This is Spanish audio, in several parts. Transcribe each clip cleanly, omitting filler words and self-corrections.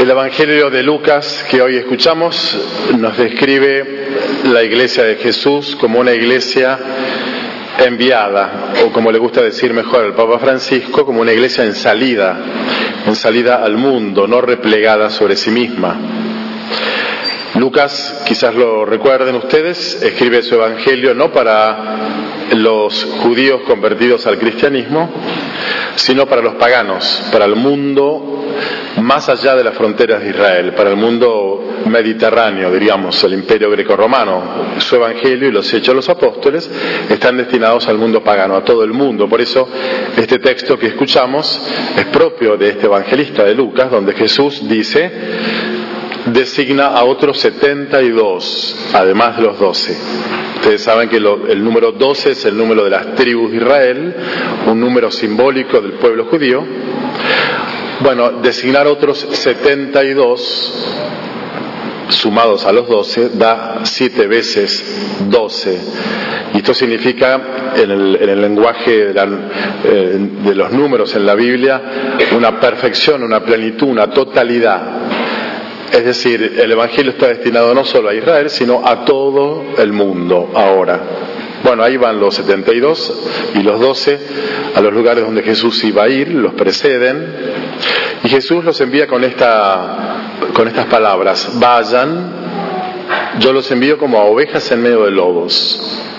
El Evangelio de Lucas que hoy escuchamos nos describe la iglesia de Jesús como una iglesia enviada, o como le gusta decir mejor al Papa Francisco, como una iglesia en salida al mundo, no replegada sobre sí misma. Lucas, quizás lo recuerden ustedes, escribe su Evangelio no para los judíos convertidos al cristianismo, sino para los paganos, para el mundo más allá de las fronteras de Israel, para el mundo mediterráneo, diríamos, el imperio grecorromano. Su Evangelio y los Hechos de los Apóstoles están destinados al mundo pagano, a todo el mundo. Por eso este texto que escuchamos es propio de este evangelista de Lucas, donde Jesús dice: designa a otros 72, además de los 12. Ustedes saben que el número 12 es el número de las tribus de Israel, un número simbólico del pueblo judío. Bueno, designar otros 72, sumados a los 12, da 7 veces 12. Y esto significa, en el lenguaje de los números en la Biblia, una perfección, una plenitud, una totalidad. Es decir, el Evangelio está destinado no solo a Israel, sino a todo el mundo ahora. Bueno, ahí van los 72 y los 12 a los lugares donde Jesús iba a ir, los preceden, y Jesús los envía con estas palabras: vayan, yo los envío como a ovejas en medio de lobos.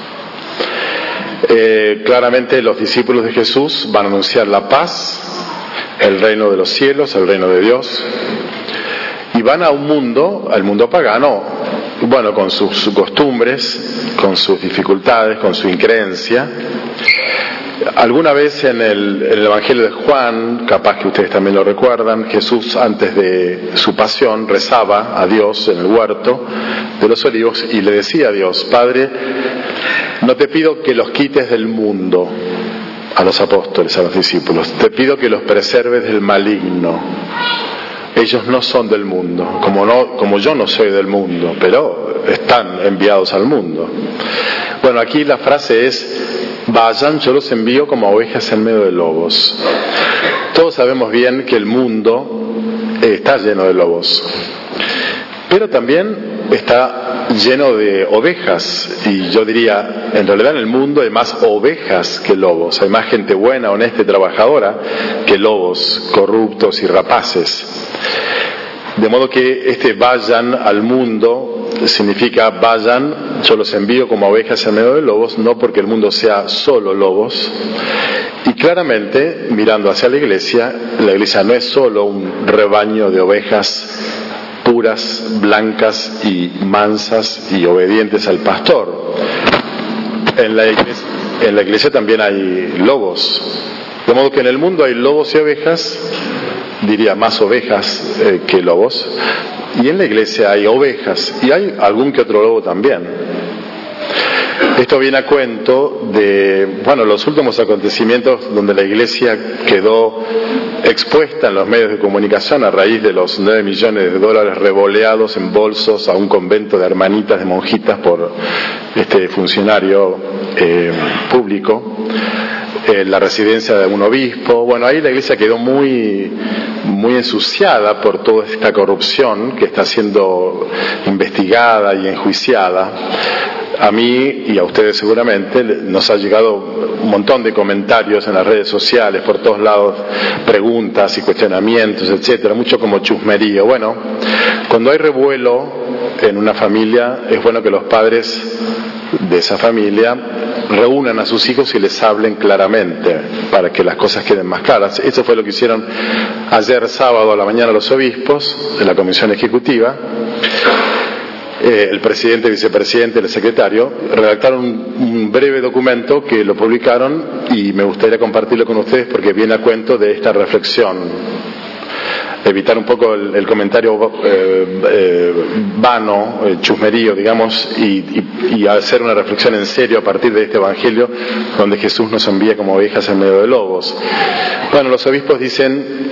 Claramente los discípulos de Jesús van a anunciar la paz, el reino de los cielos, el reino de Dios, y van a un mundo, al mundo pagano, bueno, con sus costumbres, con sus dificultades, con su increencia. Alguna vez en el Evangelio de Juan, capaz que ustedes también lo recuerdan, Jesús antes de su pasión rezaba a Dios en el huerto de los Olivos y le decía a Dios: Padre, no te pido que los quites del mundo, a los apóstoles, a los discípulos, te pido que los preserves del maligno. Ellos no son del mundo, como yo no soy del mundo, pero están enviados al mundo. Bueno, aquí la frase es: vayan, yo los envío como ovejas en medio de lobos. Todos sabemos bien que el mundo está lleno de lobos, pero también está lleno de ovejas, y yo diría, en realidad en el mundo hay más ovejas que lobos, hay más gente buena, honesta y trabajadora que lobos corruptos y rapaces. De modo que este vayan al mundo significa vayan, yo los envío como ovejas en medio de lobos, no porque el mundo sea solo lobos. Y claramente, mirando hacia la iglesia no es solo un rebaño de ovejas puras, blancas y mansas y obedientes al pastor. En la iglesia también hay lobos. De modo que en el mundo hay lobos y ovejas, diría más ovejas que lobos, y en la iglesia hay ovejas y hay algún que otro lobo también. Esto viene a cuento de, los últimos acontecimientos donde la iglesia quedó expuesta en los medios de comunicación a raíz de los 9 millones de dólares revoleados en bolsos a un convento de hermanitas, de monjitas, por este funcionario público, la residencia de un obispo. Bueno, ahí la iglesia quedó muy ensuciada por toda esta corrupción que está siendo investigada y enjuiciada. A mí y a ustedes seguramente nos ha llegado un montón de comentarios en las redes sociales, por todos lados, preguntas y cuestionamientos, etcétera, mucho como chusmerío. Bueno, cuando hay revuelo en una familia, es bueno que los padres de esa familia reúnan a sus hijos y les hablen claramente para que las cosas queden más claras. Eso fue lo que hicieron ayer sábado a la mañana los obispos de la comisión ejecutiva. El presidente, vicepresidente y el secretario redactaron un breve documento que lo publicaron y me gustaría compartirlo con ustedes porque viene a cuento de esta reflexión. Evitar un poco el comentario vano, el chusmerío, digamos, y hacer una reflexión en serio a partir de este evangelio donde Jesús nos envía como ovejas en medio de lobos. Bueno, los obispos dicen: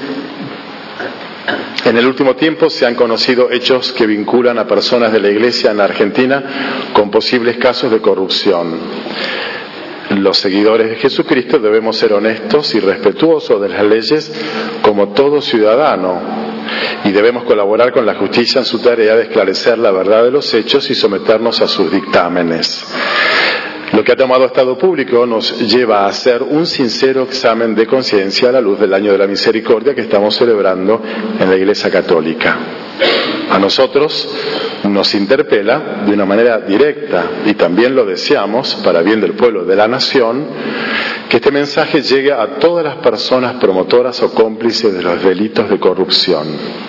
en el último tiempo se han conocido hechos que vinculan a personas de la Iglesia en Argentina con posibles casos de corrupción. Los seguidores de Jesucristo debemos ser honestos y respetuosos de las leyes como todo ciudadano. y debemos colaborar con la justicia en su tarea de esclarecer la verdad de los hechos y someternos a sus dictámenes. Lo que ha tomado Estado Público nos lleva a hacer un sincero examen de conciencia a la luz del Año de la Misericordia que estamos celebrando en la Iglesia Católica. A nosotros nos interpela de una manera directa, y también lo deseamos para bien del pueblo, de la nación, que este mensaje llegue a todas las personas promotoras o cómplices de los delitos de corrupción.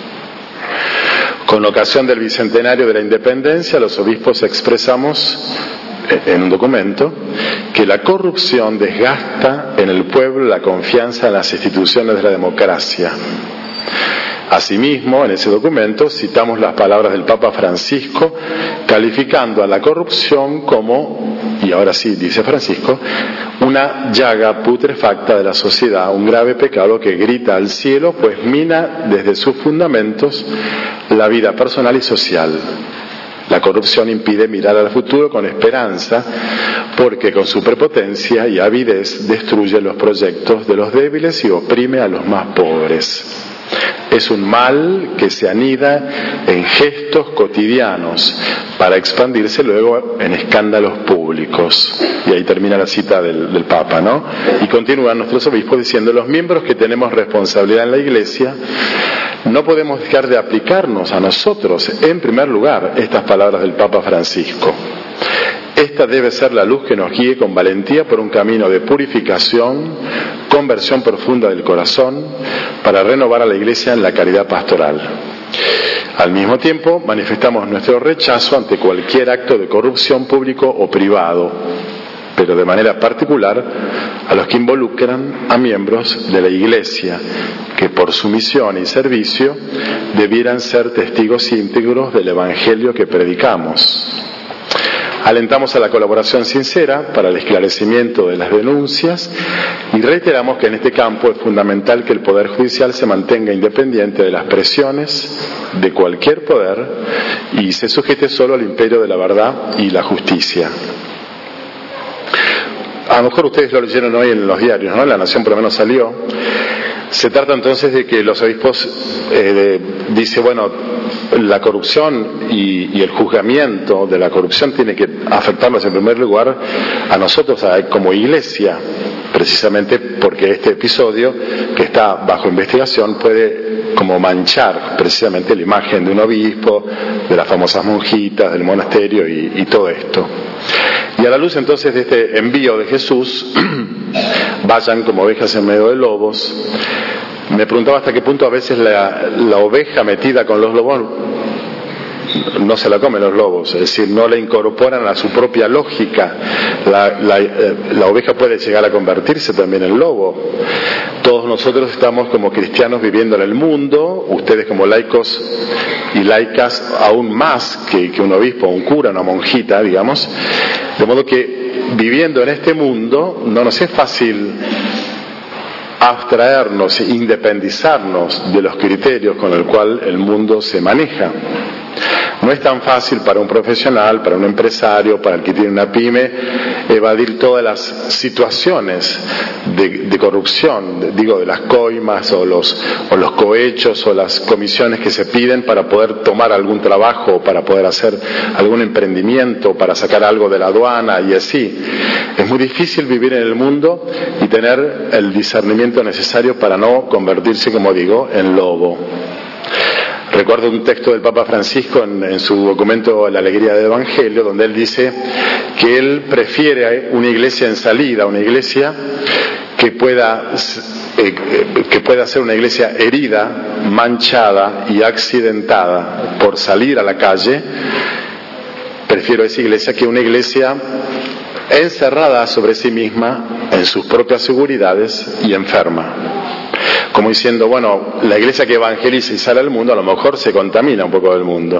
Con ocasión del Bicentenario de la Independencia, los obispos expresamos en un documento que la corrupción desgasta en el pueblo la confianza en las instituciones de la democracia. Asimismo, en ese documento citamos las palabras del Papa Francisco calificando a la corrupción como, y ahora sí dice Francisco, una llaga putrefacta de la sociedad, un grave pecado que grita al cielo, pues mina desde sus fundamentos la vida personal y social. La corrupción impide mirar al futuro con esperanza, porque con su prepotencia y avidez destruye los proyectos de los débiles y oprime a los más pobres. Es un mal que se anida en gestos cotidianos para expandirse luego en escándalos públicos. Y ahí termina la cita del Papa, ¿no? Y continúan nuestros obispos diciendo: los miembros que tenemos responsabilidad en la Iglesia no podemos dejar de aplicarnos a nosotros, en primer lugar, estas palabras del Papa Francisco. Esta debe ser la luz que nos guíe con valentía por un camino de purificación, conversión profunda del corazón, para renovar a la Iglesia en la caridad pastoral. Al mismo tiempo, manifestamos nuestro rechazo ante cualquier acto de corrupción público o privado, pero de manera particular a los que involucran a miembros de la Iglesia, que por su misión y servicio debieran ser testigos íntegros del Evangelio que predicamos. Alentamos a la colaboración sincera para el esclarecimiento de las denuncias y reiteramos que en este campo es fundamental que el Poder Judicial se mantenga independiente de las presiones de cualquier poder y se sujete solo al imperio de la verdad y la justicia. A lo mejor ustedes lo leyeron hoy en los diarios, ¿no? La Nación por lo menos salió. Se trata entonces de que los obispos dice, bueno, la corrupción y el juzgamiento de la corrupción tiene que afectarnos en primer lugar a nosotros como Iglesia, precisamente porque este episodio que está bajo investigación puede como manchar precisamente la imagen de un obispo, de las famosas monjitas, del monasterio y todo esto. Y a la luz entonces de este envío de Jesús, vayan como ovejas en medio de lobos, me preguntaba hasta qué punto a veces la oveja metida con los lobos no se la comen los lobos, es decir, no la incorporan a su propia lógica. La oveja puede llegar a convertirse también en lobo. Todos nosotros estamos como cristianos viviendo en el mundo, ustedes como laicos y laicas aún más que un obispo, un cura, una monjita, digamos, de modo que viviendo en este mundo no nos es fácil abstraernos, independizarnos de los criterios con el cual el mundo se maneja. No es tan fácil para un profesional, para un empresario, para el que tiene una pyme, evadir todas las situaciones de corrupción, digo, de las coimas o los cohechos o las comisiones que se piden para poder tomar algún trabajo, para poder hacer algún emprendimiento, para sacar algo de la aduana y así. Es muy difícil vivir en el mundo y tener el discernimiento necesario para no convertirse, como digo, en lobo. Recuerdo un texto del Papa Francisco en su documento La Alegría del Evangelio, donde él dice que él prefiere una iglesia en salida, una iglesia que pueda ser una iglesia herida, manchada y accidentada por salir a la calle. Prefiero esa iglesia que una iglesia encerrada sobre sí misma, en sus propias seguridades y enferma. Como diciendo, bueno, la iglesia que evangeliza y sale al mundo a lo mejor se contamina un poco del mundo.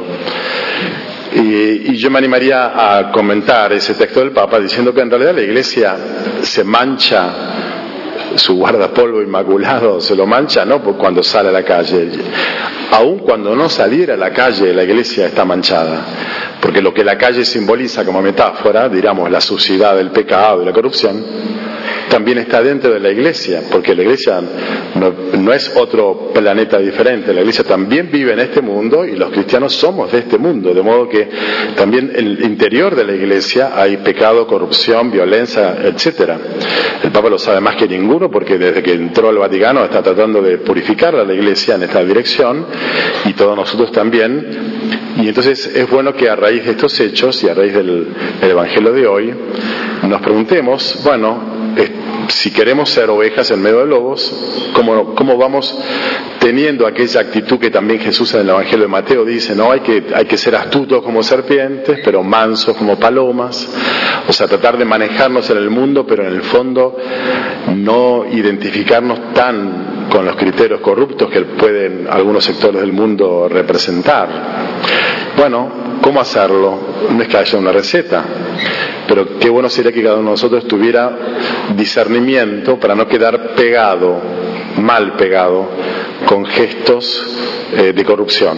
Y yo me animaría a comentar ese texto del Papa diciendo que en realidad la iglesia se mancha, su guardapolvo inmaculado se lo mancha, ¿no? Cuando sale a la calle. Aun cuando no saliera a la calle, la iglesia está manchada. Porque lo que la calle simboliza como metáfora, digamos, la suciedad del pecado y la corrupción, también está dentro de la Iglesia, porque la Iglesia no es otro planeta diferente. La Iglesia también vive en este mundo y los cristianos somos de este mundo, de modo que también en el interior de la Iglesia hay pecado, corrupción, violencia, etcétera. El Papa lo sabe más que ninguno, porque desde que entró al Vaticano está tratando de purificar a la Iglesia en esta dirección, y todos nosotros también. Y entonces es bueno que a raíz de estos hechos y a raíz del Evangelio de hoy nos preguntemos, bueno, si queremos ser ovejas en medio de lobos, ¿cómo vamos teniendo aquella actitud que también Jesús en el Evangelio de Mateo dice, no, hay que ser astutos como serpientes, pero mansos como palomas? O sea, tratar de manejarnos en el mundo, pero en el fondo no identificarnos tan con los criterios corruptos que pueden algunos sectores del mundo representar. Bueno, ¿cómo hacerlo? No es que haya una receta, pero qué bueno sería que cada uno de nosotros tuviera discernimiento para no quedar pegado, mal pegado, con gestos de corrupción.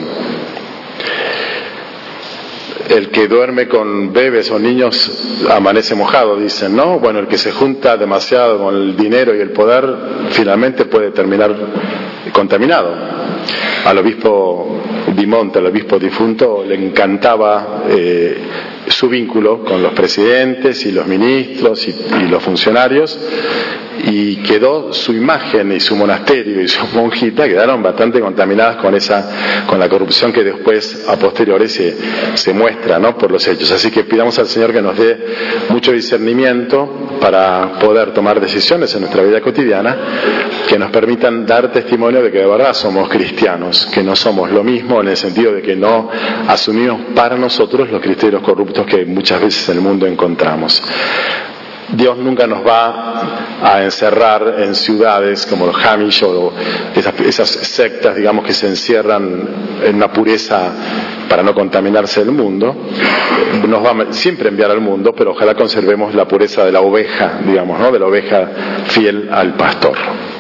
El que duerme con bebés o niños amanece mojado, dicen, ¿no? Bueno, el que se junta demasiado con el dinero y el poder finalmente puede terminar contaminado. Al obispo Dimonte, al obispo difunto, le encantaba su vínculo con los presidentes y los ministros y los funcionarios, y quedó su imagen y su monasterio y su monjita quedaron bastante contaminadas con la corrupción que después a posteriori se muestra, ¿no?, por los hechos. Así que pidamos al Señor que nos dé mucho discernimiento para poder tomar decisiones en nuestra vida cotidiana que nos permitan dar testimonio de que de verdad somos cristianos, que no somos lo mismo en el sentido de que no asumimos para nosotros los criterios corruptos que muchas veces en el mundo encontramos. Dios nunca nos va a encerrar en ciudades como los Amish o esas sectas, digamos, que se encierran en una pureza para no contaminarse del mundo. Nos va siempre a enviar al mundo, pero ojalá conservemos la pureza de la oveja, digamos, ¿no?, de la oveja fiel al pastor.